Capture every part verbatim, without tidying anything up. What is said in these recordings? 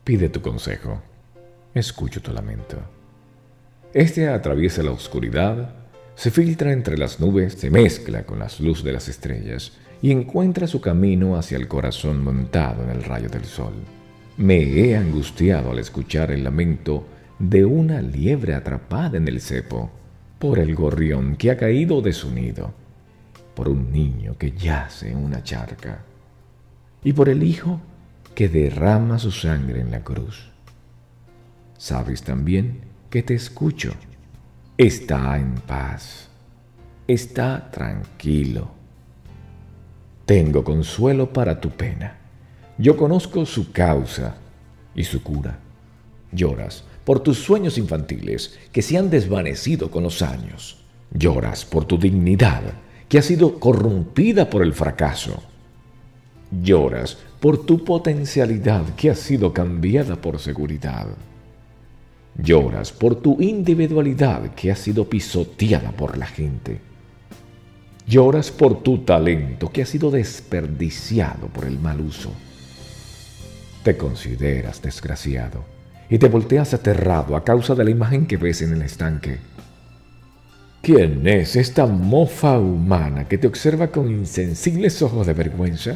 Pide tu consejo. Escucho tu lamento. Este atraviesa la oscuridad, se filtra entre las nubes, se mezcla con las luces de las estrellas y encuentra su camino hacia el corazón montado en el rayo del sol. Me he angustiado al escuchar el lamento de una liebre atrapada en el cepo, por el gorrión que ha caído de su nido, por un niño que yace en una charca y por el hijo que derrama su sangre en la cruz. Sabes también que te escucho. Está en paz. Está tranquilo. Tengo consuelo para tu pena. Yo conozco su causa y su cura. Lloras por tus sueños infantiles que se han desvanecido con los años. Lloras por tu dignidad que ha sido corrompida por el fracaso. Lloras por tu potencialidad que ha sido cambiada por seguridad. Lloras por tu individualidad que ha sido pisoteada por la gente. Lloras por tu talento que ha sido desperdiciado por el mal uso. Te consideras desgraciado y te volteas aterrado a causa de la imagen que ves en el estanque. ¿Quién es esta mofa humana que te observa con insensibles ojos de vergüenza?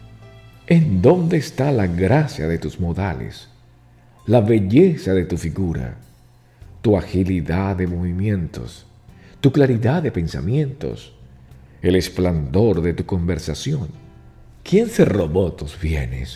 ¿En dónde está la gracia de tus modales, la belleza de tu figura, tu agilidad de movimientos, tu claridad de pensamientos, el esplendor de tu conversación? ¿Quién se robó tus bienes?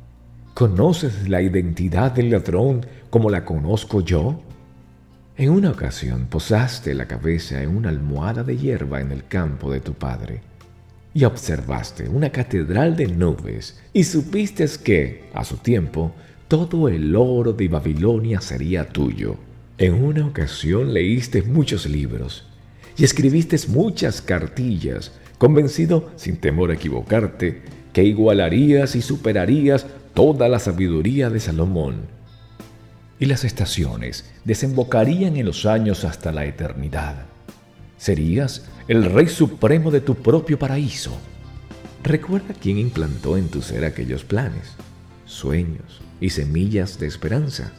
¿Conoces la identidad del ladrón como la conozco yo? En una ocasión posaste la cabeza en una almohada de hierba en el campo de tu padre y observaste una catedral de nubes y supiste que, a su tiempo, todo el oro de Babilonia sería tuyo. En una ocasión leíste muchos libros y escribiste muchas cartillas, convencido, sin temor a equivocarte, que igualarías y superarías toda la sabiduría de Salomón. Y las estaciones desembocarían en los años hasta la eternidad. Serías el rey supremo de tu propio paraíso. Recuerda quién implantó en tu ser aquellos planes, sueños y semillas de esperanza.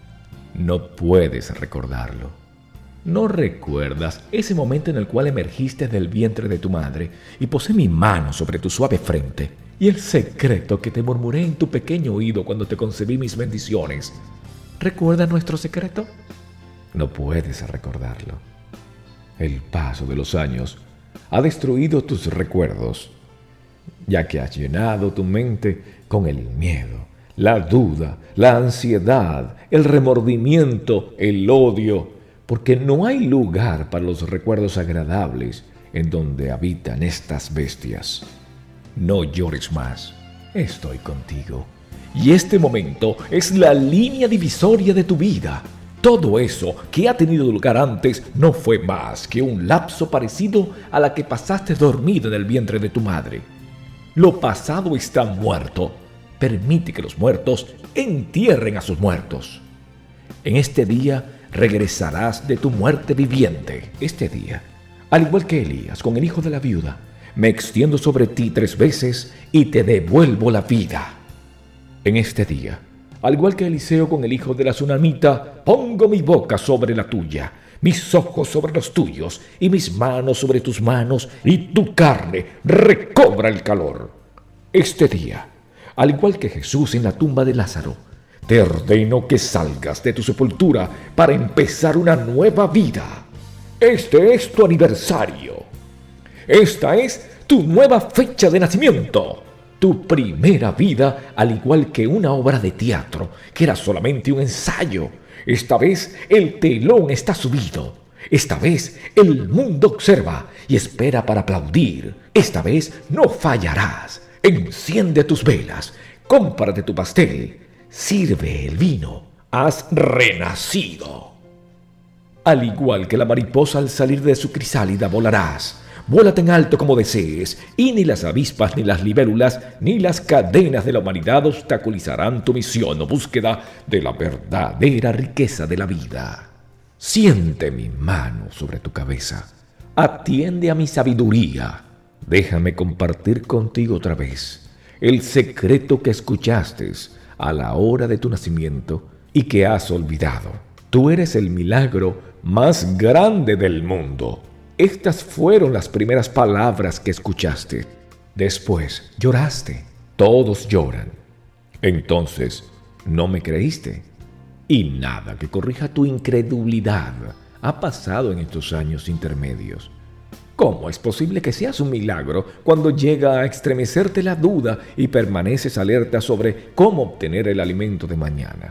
No puedes recordarlo. ¿No recuerdas ese momento en el cual emergiste del vientre de tu madre y posé mi mano sobre tu suave frente y el secreto que te murmuré en tu pequeño oído cuando te concebí mis bendiciones? ¿Recuerdas nuestro secreto? No puedes recordarlo. El paso de los años ha destruido tus recuerdos, ya que has llenado tu mente con el miedo, la duda, la ansiedad, el remordimiento, el odio, porque no hay lugar para los recuerdos agradables en donde habitan estas bestias. No llores más, estoy contigo. Y este momento es la línea divisoria de tu vida. Todo eso que ha tenido lugar antes no fue más que un lapso parecido a la que pasaste dormido en el vientre de tu madre. Lo pasado está muerto. Permite que los muertos entierren a sus muertos. En este día regresarás de tu muerte viviente. Este día, al igual que Elías con el hijo de la viuda, me extiendo sobre ti tres veces y te devuelvo la vida. En este día, al igual que Eliseo con el hijo de la tsunamita, pongo mi boca sobre la tuya, mis ojos sobre los tuyos y mis manos sobre tus manos, y tu carne recobra el calor. Este día, al igual que Jesús en la tumba de Lázaro, te ordeno que salgas de tu sepultura para empezar una nueva vida. Este es tu aniversario. Esta es tu nueva fecha de nacimiento. Tu primera vida, al igual que una obra de teatro, que era solamente un ensayo. Esta vez el telón está subido. Esta vez el mundo observa y espera para aplaudir. Esta vez no fallarás. Enciende tus velas, cómprate tu pastel, sirve el vino. Has renacido. Al igual que la mariposa al salir de su crisálida volarás. Vuela tan alto como desees, y ni las avispas, ni las libélulas, ni las cadenas de la humanidad obstaculizarán tu misión o búsqueda de la verdadera riqueza de la vida. Siente mi mano sobre tu cabeza. Atiende a mi sabiduría. Déjame compartir contigo otra vez el secreto que escuchaste a la hora de tu nacimiento y que has olvidado. Tú eres el milagro más grande del mundo. Estas fueron las primeras palabras que escuchaste. Después lloraste. Todos lloran. Entonces, no me creíste. Y nada que corrija tu incredulidad ha pasado en estos años intermedios. ¿Cómo es posible que seas un milagro cuando llega a estremecerte la duda y permaneces alerta sobre cómo obtener el alimento de mañana?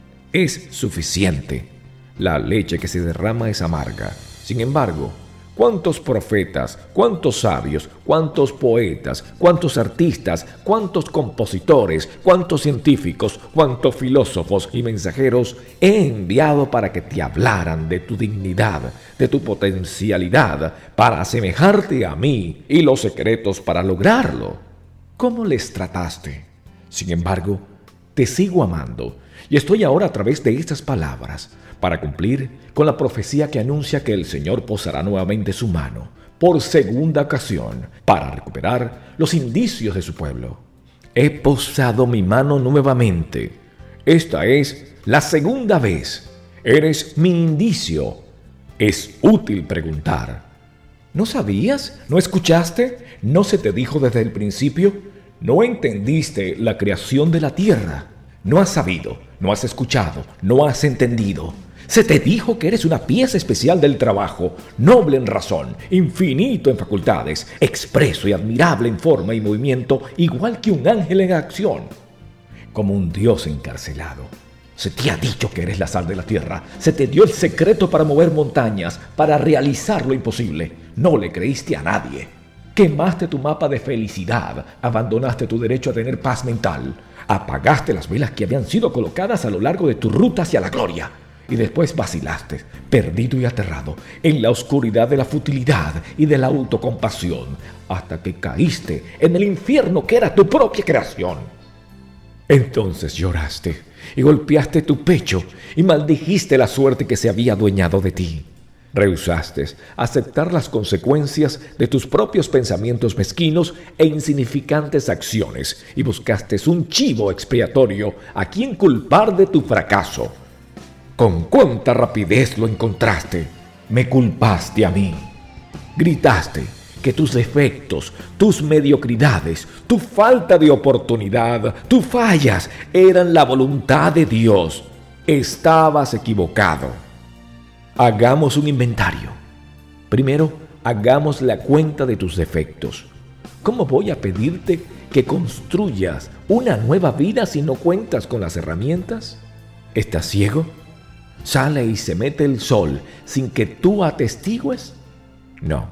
Es suficiente. La leche que se derrama es amarga. Sin embargo, ¿cuántos profetas, cuántos sabios, cuántos poetas, cuántos artistas, cuántos compositores, cuántos científicos, cuántos filósofos y mensajeros he enviado para que te hablaran de tu dignidad, de tu potencialidad, para asemejarte a mí y los secretos para lograrlo? ¿Cómo les trataste? Sin embargo, te sigo amando y estoy ahora a través de estas palabras para cumplir con la profecía que anuncia que el Señor posará nuevamente su mano por segunda ocasión para recuperar los indicios de su pueblo. He posado mi mano nuevamente. Esta es la segunda vez. Eres mi indicio. Es útil preguntar. ¿No sabías? ¿No escuchaste? ¿No se te dijo desde el principio? ¿No entendiste la creación de la tierra? No has sabido, no has escuchado, no has entendido. Se te dijo que eres una pieza especial del trabajo, noble en razón, infinito en facultades, expreso y admirable en forma y movimiento, igual que un ángel en acción, como un dios encarcelado. Se te ha dicho que eres la sal de la tierra, se te dio el secreto para mover montañas, para realizar lo imposible. No le creíste a nadie. Quemaste tu mapa de felicidad, abandonaste tu derecho a tener paz mental, apagaste las velas que habían sido colocadas a lo largo de tu ruta hacia la gloria. Y después vacilaste, perdido y aterrado, en la oscuridad de la futilidad y de la autocompasión, hasta que caíste en el infierno que era tu propia creación. Entonces lloraste y golpeaste tu pecho y maldijiste la suerte que se había adueñado de ti. Rehusaste aceptar las consecuencias de tus propios pensamientos mezquinos e insignificantes acciones y buscaste un chivo expiatorio a quien culpar de tu fracaso. Con cuánta rapidez lo encontraste. Me culpaste a mí. Gritaste que tus defectos, tus mediocridades, tu falta de oportunidad, tus fallas eran la voluntad de Dios. Estabas equivocado. Hagamos un inventario. Primero, hagamos la cuenta de tus defectos. ¿Cómo voy a pedirte que construyas una nueva vida si no cuentas con las herramientas? ¿Estás ciego? ¿Sale y se mete el sol sin que tú atestigües? No,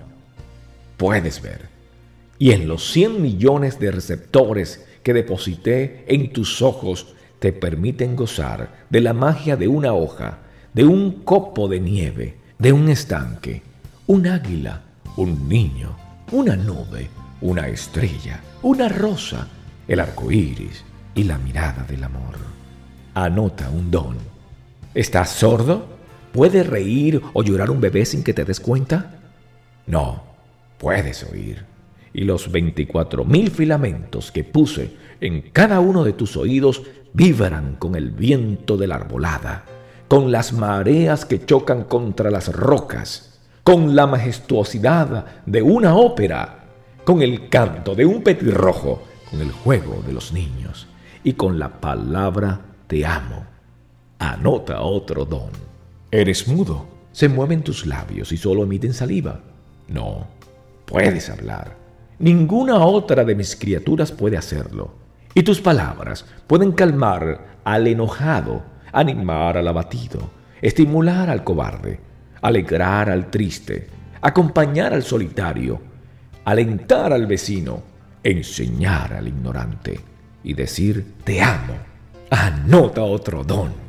puedes ver. Y en los cien millones de receptores que deposité en tus ojos te permiten gozar de la magia de una hoja, de un copo de nieve, de un estanque, un águila, un niño, una nube, una estrella, una rosa, el arco iris y la mirada del amor. Anota un don. ¿Estás sordo? ¿Puede reír o llorar un bebé sin que te des cuenta? No, puedes oír. Y los veinticuatro mil filamentos que puse en cada uno de tus oídos vibran con el viento de la arbolada, con las mareas que chocan contra las rocas, con la majestuosidad de una ópera, con el canto de un petirrojo, con el juego de los niños y con la palabra te amo. Anota otro don. Eres mudo. Se mueven tus labios y solo emiten saliva. No, puedes hablar. Ninguna otra de mis criaturas puede hacerlo. Y tus palabras pueden calmar al enojado, animar al abatido, estimular al cobarde, alegrar al triste, acompañar al solitario, alentar al vecino, enseñar al ignorante y decir te amo. Anota otro don.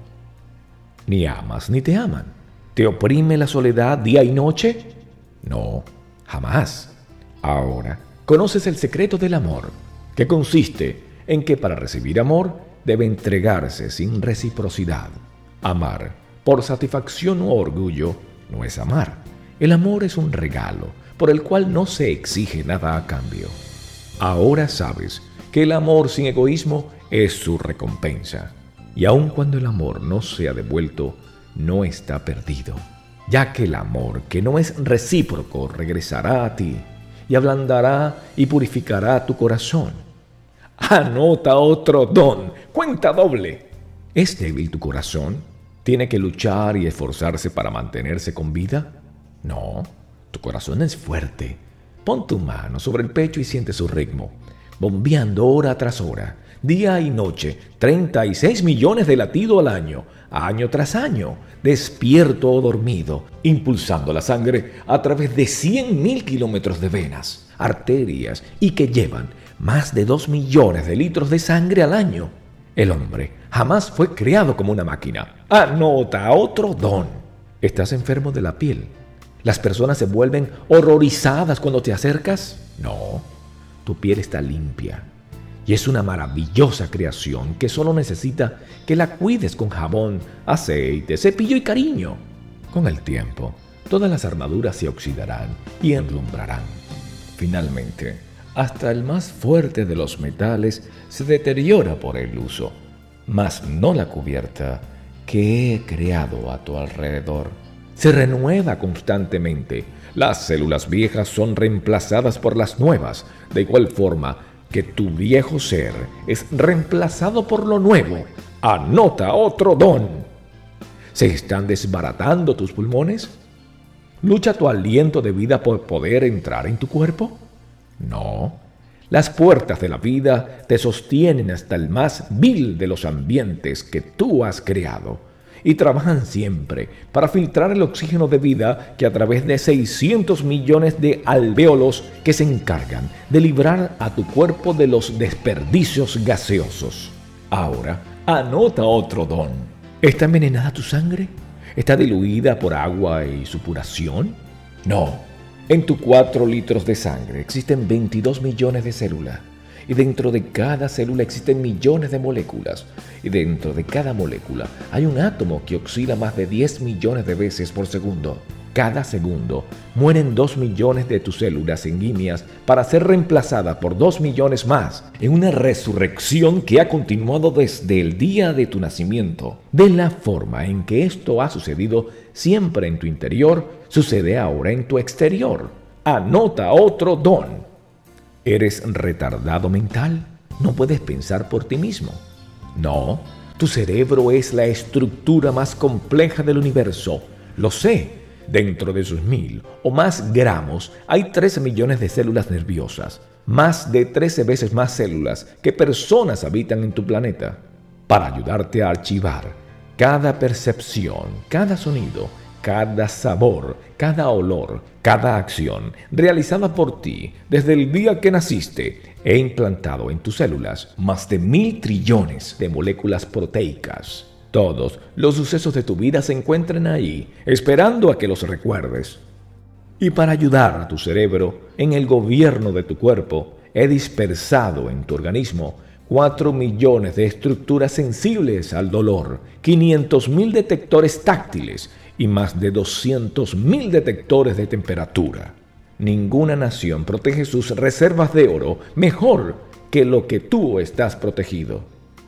Ni amas ni te aman. ¿Te oprime la soledad día y noche? No, jamás. Ahora, conoces el secreto del amor, que consiste en que para recibir amor debe entregarse sin reciprocidad. Amar por satisfacción o orgullo no es amar. El amor es un regalo por el cual no se exige nada a cambio. Ahora sabes que el amor sin egoísmo es su recompensa. Y aun cuando el amor no sea devuelto, no está perdido, ya que el amor que no es recíproco regresará a ti y ablandará y purificará tu corazón. Anota otro don, cuenta doble. ¿Es débil tu corazón? ¿Tiene que luchar y esforzarse para mantenerse con vida? No, tu corazón es fuerte. Pon tu mano sobre el pecho y siente su ritmo, bombeando hora tras hora, día y noche, treinta y seis millones de latidos al año, año tras año, despierto o dormido, impulsando la sangre a través de cien mil kilómetros de venas, arterias y que llevan más de dos millones de litros de sangre al año. El hombre jamás fue creado como una máquina. Anota otro don. ¿Estás enfermo de la piel? ¿Las personas se vuelven horrorizadas cuando te acercas? No, tu piel está limpia y es una maravillosa creación que solo necesita que la cuides con jabón, aceite, cepillo y cariño. Con el tiempo, todas las armaduras se oxidarán y enlumbrarán. Finalmente, hasta el más fuerte de los metales se deteriora por el uso, mas no la cubierta que he creado a tu alrededor. Se renueva constantemente. Las células viejas son reemplazadas por las nuevas, de igual forma que tu viejo ser es reemplazado por lo nuevo. Anota otro don. ¿Se están desbaratando tus pulmones? ¿Lucha tu aliento de vida por poder entrar en tu cuerpo? No. Las puertas de la vida te sostienen hasta el más vil de los ambientes que tú has creado y trabajan siempre para filtrar el oxígeno de vida que a través de seiscientos millones de alvéolos que se encargan de librar a tu cuerpo de los desperdicios gaseosos. Ahora, anota otro don. ¿Está envenenada tu sangre? ¿Está diluida por agua y supuración? No. En tus cuatro litros de sangre existen veintidós millones de células. Y dentro de cada célula existen millones de moléculas. Y dentro de cada molécula hay un átomo que oscila más de diez millones de veces por segundo. Cada segundo mueren dos millones de tus células sanguíneas para ser reemplazadas por dos millones más en una resurrección que ha continuado desde el día de tu nacimiento. De la forma en que esto ha sucedido siempre en tu interior, sucede ahora en tu exterior. Anota otro don. ¿Eres retardado mental? ¿No puedes pensar por ti mismo? No, tu cerebro es la estructura más compleja del universo. Lo sé. Dentro de sus mil o más gramos hay trece millones de células nerviosas, más de trece veces más células que personas habitan en tu planeta. Para ayudarte a archivar cada percepción, cada sonido, cada sabor, cada olor, cada acción realizada por ti desde el día que naciste, he implantado en tus células más de mil trillones de moléculas proteicas. Todos los sucesos de tu vida se encuentran ahí, esperando a que los recuerdes. Y para ayudar a tu cerebro en el gobierno de tu cuerpo, he dispersado en tu organismo cuatro millones de estructuras sensibles al dolor, quinientos mil detectores táctiles y más de doscientos mil detectores de temperatura. Ninguna nación protege sus reservas de oro mejor que lo que tú estás protegido.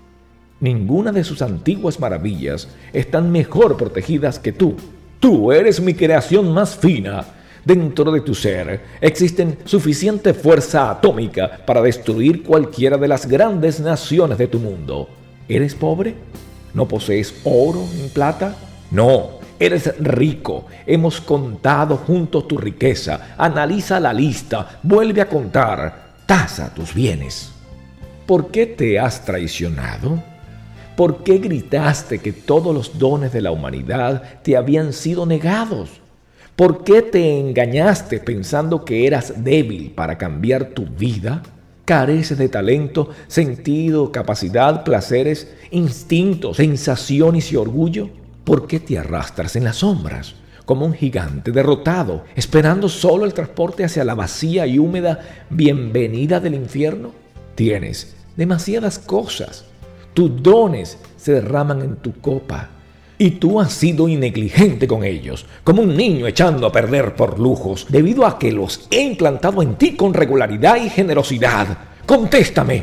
Ninguna de sus antiguas maravillas están mejor protegidas que tú. Tú eres mi creación más fina. Dentro de tu ser existe suficiente fuerza atómica para destruir cualquiera de las grandes naciones de tu mundo. ¿Eres pobre? ¿No posees oro ni plata? No, eres rico. Hemos contado juntos tu riqueza. Analiza la lista, vuelve a contar, tasa tus bienes. ¿Por qué te has traicionado? ¿Por qué gritaste que todos los dones de la humanidad te habían sido negados? ¿Por qué te engañaste pensando que eras débil para cambiar tu vida? ¿Careces de talento, sentido, capacidad, placeres, instintos, sensaciones y orgullo? ¿Por qué te arrastras en las sombras, como un gigante derrotado, esperando solo el transporte hacia la vacía y húmeda bienvenida del infierno? Tienes demasiadas cosas. Tus dones se derraman en tu copa y tú has sido negligente con ellos, como un niño echando a perder por lujos, debido a que los he implantado en ti con regularidad y generosidad. Contéstame,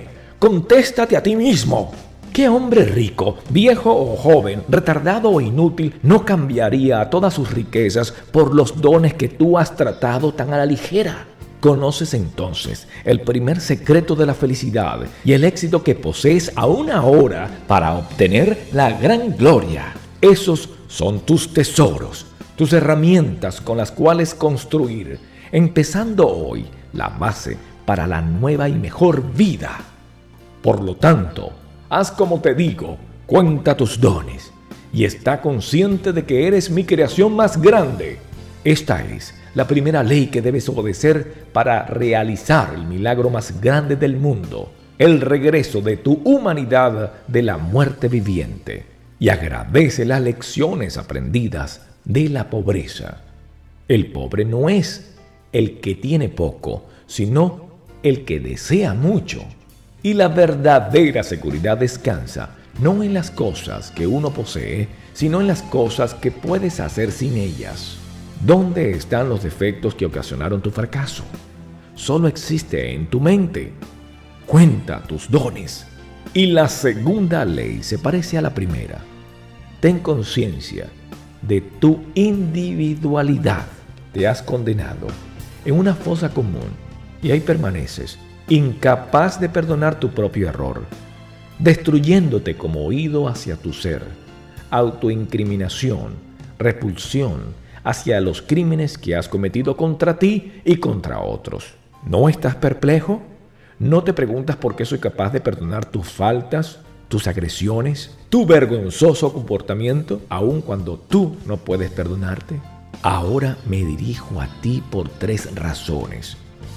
Contéstate a ti mismo. ¿Qué hombre rico, viejo o joven, retardado o inútil, no cambiaría todas sus riquezas por los dones que tú has tratado tan a la ligera? ¿Conoces entonces el primer secreto de la felicidad y el éxito que posees aún ahora para obtener la gran gloria? Esos son tus tesoros, tus herramientas con las cuales construir, empezando hoy, la base para la nueva y mejor vida. Por lo tanto, haz como te digo, cuenta tus dones y está consciente de que eres mi creación más grande. Esta es la primera ley que debes obedecer para realizar el milagro más grande del mundo, el regreso de tu humanidad de la muerte viviente. Y agradece las lecciones aprendidas de la pobreza. El pobre no es el que tiene poco, sino el que desea mucho. Y la verdadera seguridad descansa no en las cosas que uno posee, sino en las cosas que puedes hacer sin ellas. ¿Dónde están los defectos que ocasionaron tu fracaso? Solo existe en tu mente. Cuenta tus dones. Y la segunda ley se parece a la primera. Ten conciencia de tu individualidad. Te has condenado en una fosa común y ahí permaneces, incapaz de perdonar tu propio error, destruyéndote como oído hacia tu ser, autoincriminación, repulsión hacia los crímenes que has cometido contra ti y contra otros. ¿No estás perplejo? ¿No te preguntas por qué soy capaz de perdonar tus faltas, tus agresiones, tu vergonzoso comportamiento, aun cuando tú no puedes perdonarte? Ahora me dirijo a ti por tres razones.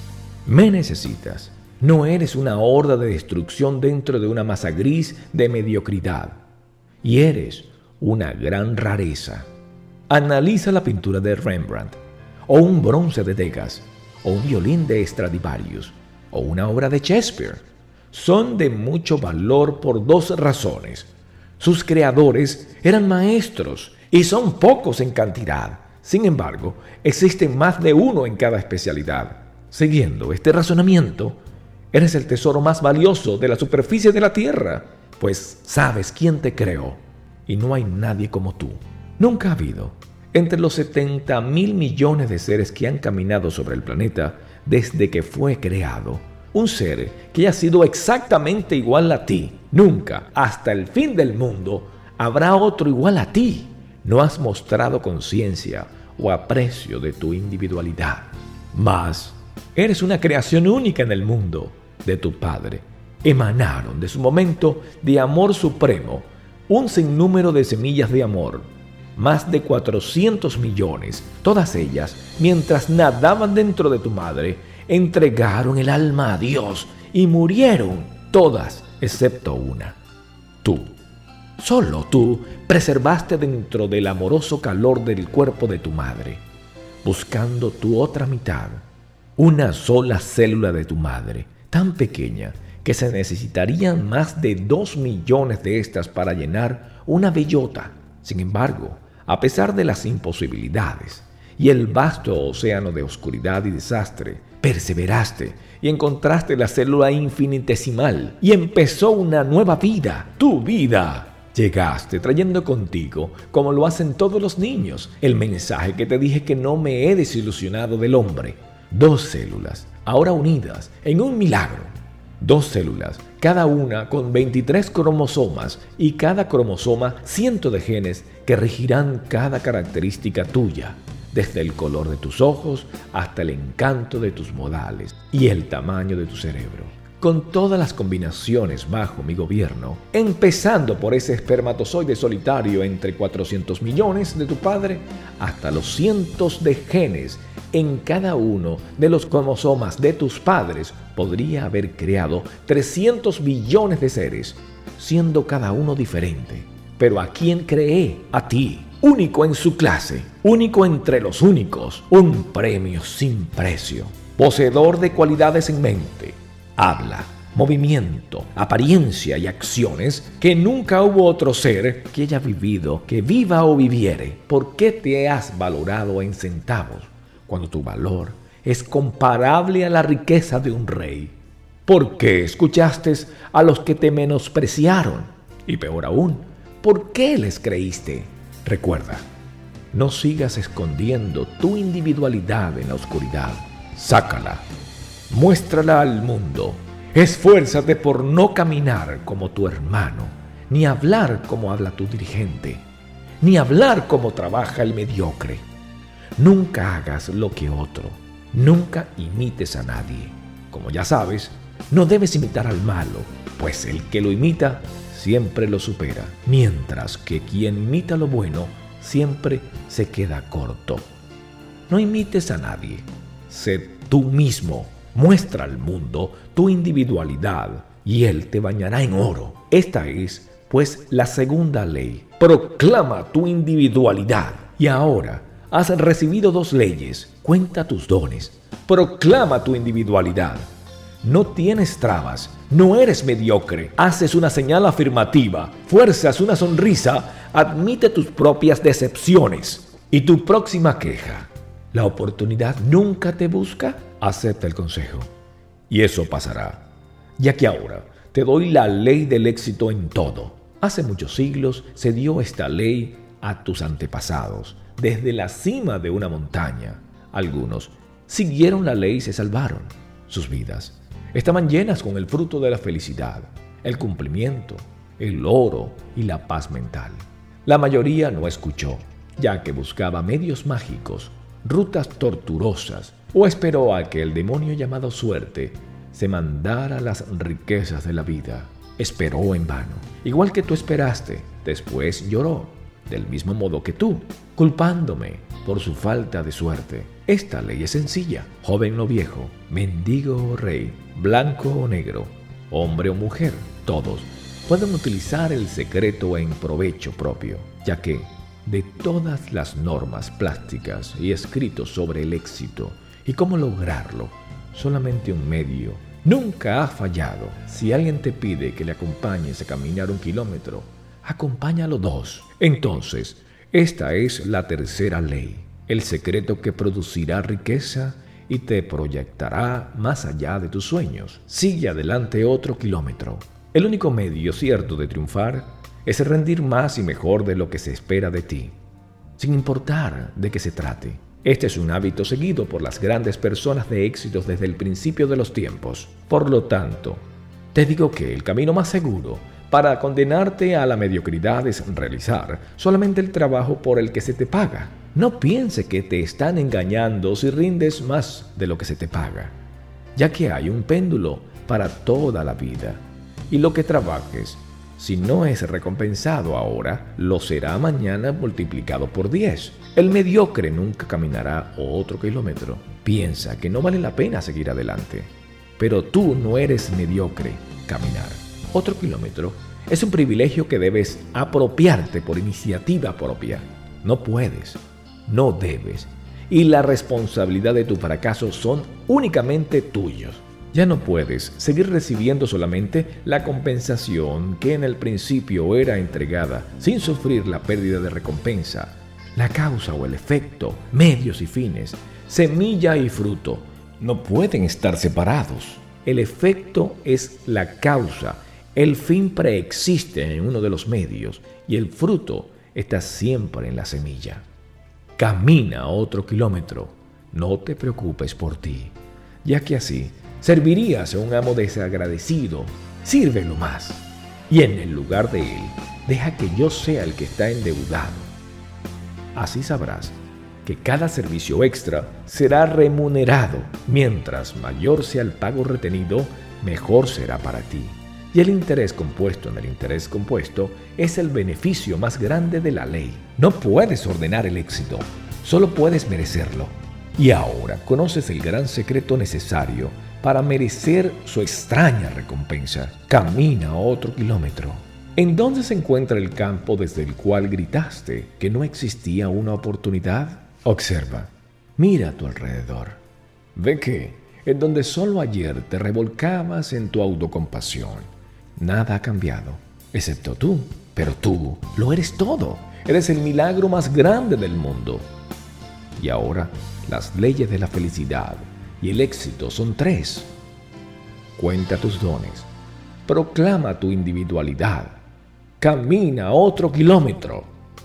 Me necesitas. No eres una horda de destrucción dentro de una masa gris de mediocridad. Y eres una gran rareza. Analiza la pintura de Rembrandt, o un bronce de Degas, o un violín de Stradivarius, o una obra de Shakespeare. Son de mucho valor por dos razones. Sus creadores eran maestros y son pocos en cantidad. Sin embargo, existen más de uno en cada especialidad. Siguiendo este razonamiento, eres el tesoro más valioso de la superficie de la tierra, pues sabes quién te creó y no hay nadie como tú. Nunca ha habido, entre los setenta mil millones de seres que han caminado sobre el planeta desde que fue creado, un ser que haya sido exactamente igual a ti. Nunca, hasta el fin del mundo, habrá otro igual a ti. No has mostrado conciencia o aprecio de tu individualidad. Mas, eres una creación única en el mundo de tu Padre. Emanaron de su momento de amor supremo un sinnúmero de semillas de amor, más de cuatrocientos millones, todas ellas, mientras nadaban dentro de tu madre, entregaron el alma a Dios y murieron, todas excepto una. Tú, solo tú, preservaste dentro del amoroso calor del cuerpo de tu madre, buscando tu otra mitad, una sola célula de tu madre, tan pequeña que se necesitarían más de dos millones de estas para llenar una bellota. Sin embargo, a pesar de las imposibilidades y el vasto océano de oscuridad y desastre, perseveraste y encontraste la célula infinitesimal y empezó una nueva vida, tu vida. Llegaste trayendo contigo, como lo hacen todos los niños, el mensaje que te dije que no me he desilusionado del hombre. Dos células, ahora unidas en un milagro. Dos células, cada una con veintitrés cromosomas y cada cromosoma cientos de genes que regirán cada característica tuya, desde el color de tus ojos hasta el encanto de tus modales y el tamaño de tu cerebro. Con todas las combinaciones bajo mi gobierno, empezando por ese espermatozoide solitario entre cuatrocientos millones de tu padre, hasta los cientos de genes en cada uno de los cromosomas de tus padres, podría haber creado trescientos billones de seres, siendo cada uno diferente. Pero ¿a quién creé? A ti, único en su clase, único entre los únicos, un premio sin precio, poseedor de cualidades en mente, habla, movimiento, apariencia y acciones que nunca hubo otro ser que haya vivido, que viva o viviere. ¿Por qué te has valorado en centavos cuando tu valor es comparable a la riqueza de un rey? ¿Por qué escuchaste a los que te menospreciaron? Y peor aún, ¿por qué les creíste? Recuerda, no sigas escondiendo tu individualidad en la oscuridad. Sácala, muéstrala al mundo. Esfuérzate por no caminar como tu hermano, ni hablar como habla tu dirigente, ni hablar como trabaja el mediocre. Nunca hagas lo que otro, nunca imites a nadie. Como ya sabes, no debes imitar al malo, pues el que lo imita siempre lo supera, mientras que quien imita lo bueno siempre se queda corto. No imites a nadie, sé tú mismo, muestra al mundo tu individualidad y él te bañará en oro. Esta es, pues, la segunda ley. Proclama tu individualidad. Y ahora has recibido dos leyes, cuenta tus dones. Proclama tu individualidad. No tienes trabas, no eres mediocre, haces una señal afirmativa, fuerzas una sonrisa, admite tus propias decepciones y tu próxima queja. ¿La oportunidad nunca te busca? Acepta el consejo y eso pasará, ya que ahora te doy la ley del éxito en todo. Hace muchos siglos se dio esta ley a tus antepasados, desde la cima de una montaña. Algunos siguieron la ley y se salvaron. Sus vidas estaban llenas con el fruto de la felicidad, el cumplimiento, el oro y la paz mental. La mayoría no escuchó, ya que buscaba medios mágicos, rutas tortuosas, o esperó a que el demonio llamado suerte se mandara las riquezas de la vida. Esperó en vano, igual que tú esperaste. Después lloró, del mismo modo que tú, culpándome por su falta de suerte. Esta ley es sencilla: joven o viejo, mendigo o rey, blanco o negro, hombre o mujer, todos pueden utilizar el secreto en provecho propio, ya que de todas las normas plásticas y escritos sobre el éxito y cómo lograrlo, solamente un medio nunca ha fallado. Si alguien te pide que le acompañes a caminar un kilómetro, acompáñalo dos. Entonces, esta es la tercera ley, el secreto que producirá riqueza y te proyectará más allá de tus sueños. Sigue adelante otro kilómetro. El único medio cierto de triunfar es rendir más y mejor de lo que se espera de ti, sin importar de qué se trate. Este es un hábito seguido por las grandes personas de éxitos desde el principio de los tiempos. Por lo tanto, te digo que el camino más seguro para condenarte a la mediocridad es realizar solamente el trabajo por el que se te paga. No piense que te están engañando si rindes más de lo que se te paga, ya que hay un péndulo para toda la vida, y lo que trabajes, si no es recompensado ahora, lo será mañana multiplicado por diez. El mediocre nunca caminará otro kilómetro. Piensa que no vale la pena seguir adelante, pero tú no eres mediocre. Caminar otro kilómetro es un privilegio que debes apropiarte por iniciativa propia. No puedes, no debes, y la responsabilidad de tu fracaso son únicamente tuyos. Ya no puedes seguir recibiendo solamente la compensación que en el principio era entregada sin sufrir la pérdida de recompensa. La causa o el efecto, medios y fines, semilla y fruto, no pueden estar separados. El efecto es la causa, el fin preexiste en uno de los medios y el fruto está siempre en la semilla. Camina otro kilómetro, no te preocupes por ti, ya que así servirías a un amo desagradecido. Sírvelo más, y en el lugar de él, deja que yo sea el que está endeudado. Así sabrás que cada servicio extra será remunerado. Mientras mayor sea el pago retenido, mejor será para ti. Y el interés compuesto en el interés compuesto es el beneficio más grande de la ley. No puedes ordenar el éxito, solo puedes merecerlo. Y ahora conoces el gran secreto necesario para merecer su extraña recompensa. Camina otro kilómetro. ¿En dónde se encuentra el campo desde el cual gritaste que no existía una oportunidad? Observa, mira a tu alrededor. Ve que, en donde solo ayer te revolcabas en tu autocompasión, nada ha cambiado, excepto tú. Pero tú lo eres todo. Eres el milagro más grande del mundo. Y ahora, las leyes de la felicidad y el éxito son tres. Cuenta tus dones. Proclama tu individualidad. Camina otro kilómetro.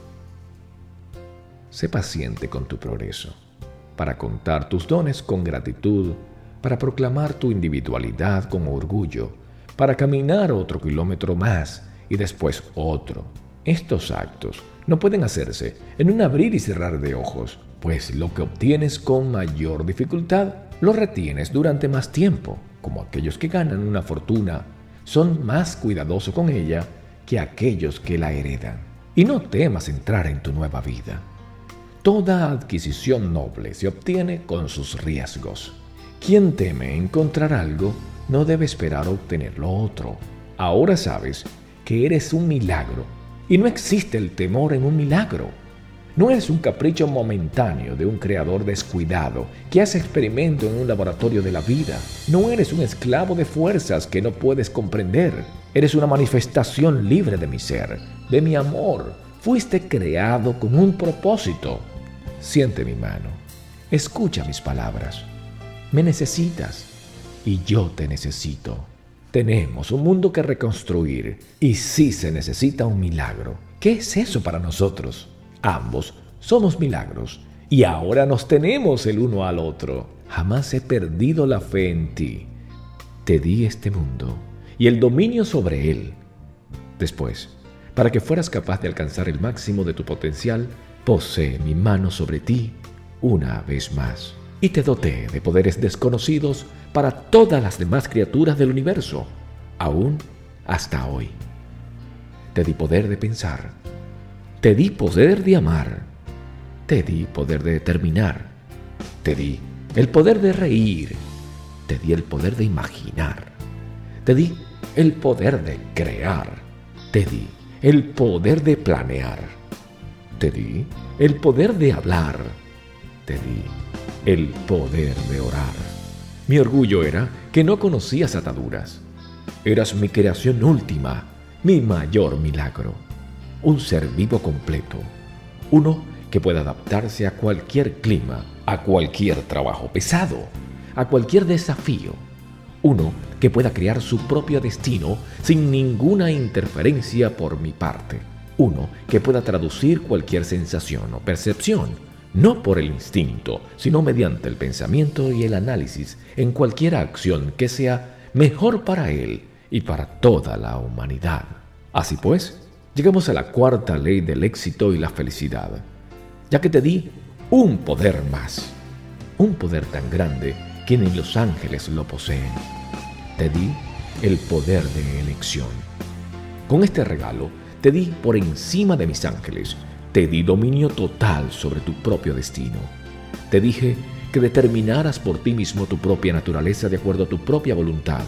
Sé paciente con tu progreso, para contar tus dones con gratitud, para proclamar tu individualidad con orgullo, para caminar otro kilómetro más y después otro. Estos actos no pueden hacerse en un abrir y cerrar de ojos, pues lo que obtienes con mayor dificultad lo retienes durante más tiempo, como aquellos que ganan una fortuna son más cuidadosos con ella que aquellos que la heredan. Y no temas entrar en tu nueva vida. Toda adquisición noble se obtiene con sus riesgos. Quien teme encontrar algo no debe esperar obtener lo otro. Ahora sabes que eres un milagro y no existe el temor en un milagro. No eres un capricho momentáneo de un creador descuidado que hace experimento en un laboratorio de la vida. No eres un esclavo de fuerzas que no puedes comprender. Eres una manifestación libre de mi ser, de mi amor. Fuiste creado con un propósito. Siente mi mano. Escucha mis palabras. Me necesitas y yo te necesito. Tenemos un mundo que reconstruir y sí se necesita un milagro. ¿Qué es eso para nosotros? Ambos somos milagros y ahora nos tenemos el uno al otro. Jamás he perdido la fe en ti. Te di este mundo y el dominio sobre él. Después, para que fueras capaz de alcanzar el máximo de tu potencial, posee mi mano sobre ti una vez más. Y te doté de poderes desconocidos para todas las demás criaturas del universo, aún hasta hoy. Te di poder de pensar. Te di poder de amar. Te di poder de determinar. Te di el poder de reír. Te di el poder de imaginar. Te di el poder de crear. Te di el poder de planear. Te di el poder de hablar. Te di el poder de orar. Mi orgullo era que no conocías ataduras. Eras mi creación última, mi mayor milagro. Un ser vivo completo, uno que pueda adaptarse a cualquier clima, a cualquier trabajo pesado, a cualquier desafío. Uno que pueda crear su propio destino sin ninguna interferencia por mi parte. Uno que pueda traducir cualquier sensación o percepción, no por el instinto, sino mediante el pensamiento y el análisis en cualquier acción que sea mejor para él y para toda la humanidad. Así pues, llegamos a la cuarta ley del éxito y la felicidad, ya que te di un poder más, un poder tan grande que ni los ángeles lo poseen. Te di el poder de elección. Con este regalo te di por encima de mis ángeles, te di dominio total sobre tu propio destino. Te dije que determinaras por ti mismo tu propia naturaleza de acuerdo a tu propia voluntad.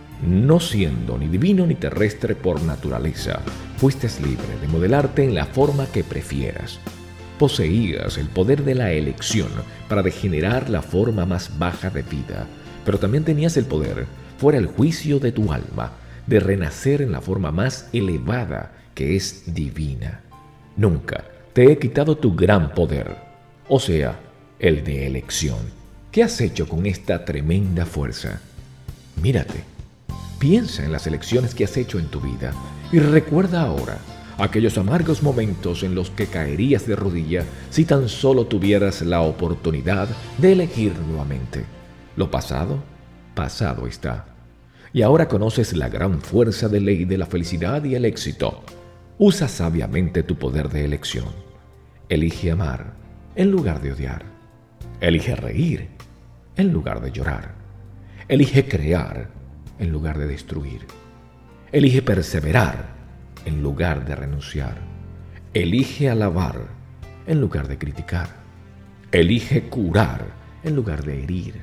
No siendo ni divino ni terrestre por naturaleza, fuiste libre de modelarte en la forma que prefieras. Poseías el poder de la elección para degenerar la forma más baja de vida, pero también tenías el poder, fuera el juicio de tu alma, de renacer en la forma más elevada que es divina. Nunca te he quitado tu gran poder, o sea, el de elección. ¿Qué has hecho con esta tremenda fuerza? Mírate. Piensa en las elecciones que has hecho en tu vida y recuerda ahora aquellos amargos momentos en los que caerías de rodilla si tan solo tuvieras la oportunidad de elegir nuevamente. Lo pasado, pasado está. Y ahora conoces la gran fuerza de ley de la felicidad y el éxito. Usa sabiamente tu poder de elección. Elige amar en lugar de odiar. Elige reír en lugar de llorar. Elige crear en lugar de destruir. Elige perseverar en lugar de renunciar. Elige alabar en lugar de criticar. Elige curar en lugar de herir.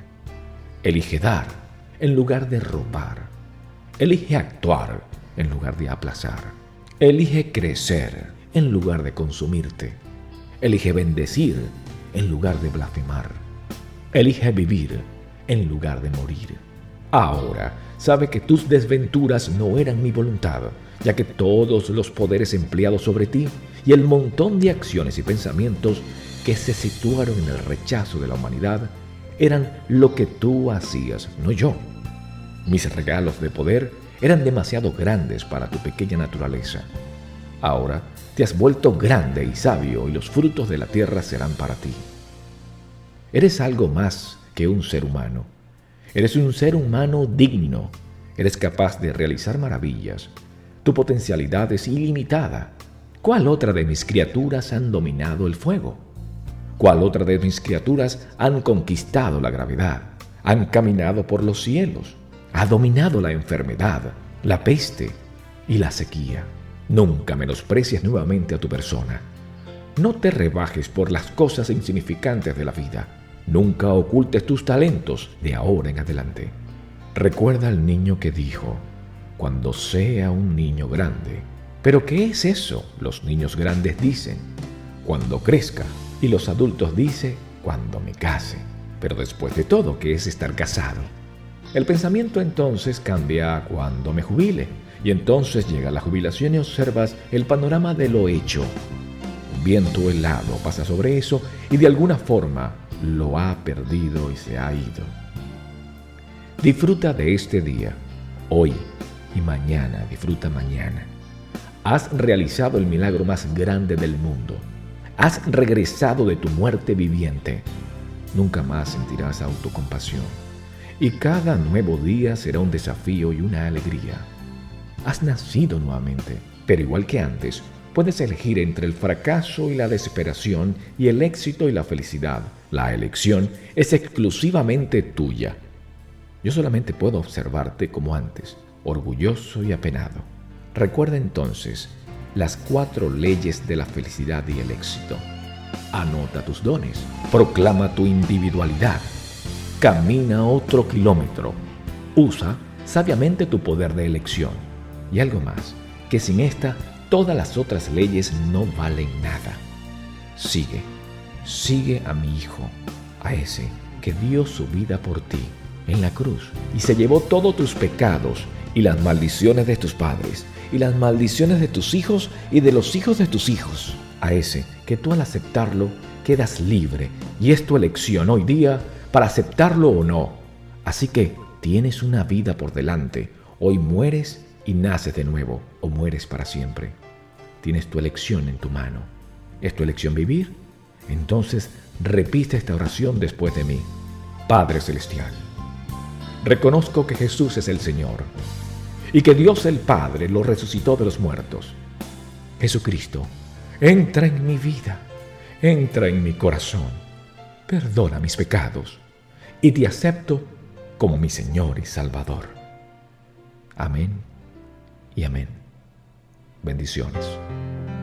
Elige dar en lugar de robar. Elige actuar en lugar de aplazar. Elige crecer en lugar de consumirte. Elige bendecir en lugar de blasfemar. Elige vivir en lugar de morir. Ahora sabe que tus desventuras no eran mi voluntad, ya que todos los poderes empleados sobre ti y el montón de acciones y pensamientos que se situaron en el rechazo de la humanidad eran lo que tú hacías, no yo. Mis regalos de poder eran demasiado grandes para tu pequeña naturaleza. Ahora te has vuelto grande y sabio y los frutos de la tierra serán para ti. Eres algo más que un ser humano. Eres un ser humano digno. Eres capaz de realizar maravillas. Tu potencialidad es ilimitada. ¿Cuál otra de mis criaturas han dominado el fuego? ¿Cuál otra de mis criaturas han conquistado la gravedad? Han caminado por los cielos. Ha dominado la enfermedad, la peste y la sequía. Nunca menosprecies nuevamente a tu persona. No te rebajes por las cosas insignificantes de la vida. Nunca ocultes tus talentos de ahora en adelante. Recuerda al niño que dijo, cuando sea un niño grande. ¿Pero qué es eso? Los niños grandes dicen, cuando crezca. Y los adultos dicen, cuando me case. Pero después de todo, ¿qué es estar casado? El pensamiento entonces cambia cuando me jubile. Y entonces llega la jubilación y observas el panorama de lo hecho. Un viento helado pasa sobre eso y de alguna forma lo ha perdido y se ha ido. Disfruta de este día, hoy y mañana, disfruta mañana. Has realizado el milagro más grande del mundo. Has regresado de tu muerte viviente. Nunca más sentirás autocompasión. Y cada nuevo día será un desafío y una alegría. Has nacido nuevamente, pero igual que antes, puedes elegir entre el fracaso y la desesperación y el éxito y la felicidad. La elección es exclusivamente tuya. Yo solamente puedo observarte como antes, orgulloso y apenado. Recuerda entonces las cuatro leyes de la felicidad y el éxito. Anota tus dones, proclama tu individualidad, camina otro kilómetro, usa sabiamente tu poder de elección. Y algo más, que sin esta, todas las otras leyes no valen nada. Sigue, sigue a mi Hijo, a ese que dio su vida por ti en la cruz y se llevó todos tus pecados y las maldiciones de tus padres y las maldiciones de tus hijos y de los hijos de tus hijos. A ese que tú al aceptarlo quedas libre y es tu elección hoy día para aceptarlo o no. Así que tienes una vida por delante. Hoy mueres y naces de nuevo o mueres para siempre. Tienes tu elección en tu mano. ¿Es tu elección vivir? Entonces repite esta oración después de mí. Padre Celestial, reconozco que Jesús es el Señor y que Dios el Padre lo resucitó de los muertos. Jesucristo, entra en mi vida, entra en mi corazón, perdona mis pecados y te acepto como mi Señor y Salvador. Amén y amén. Bendiciones.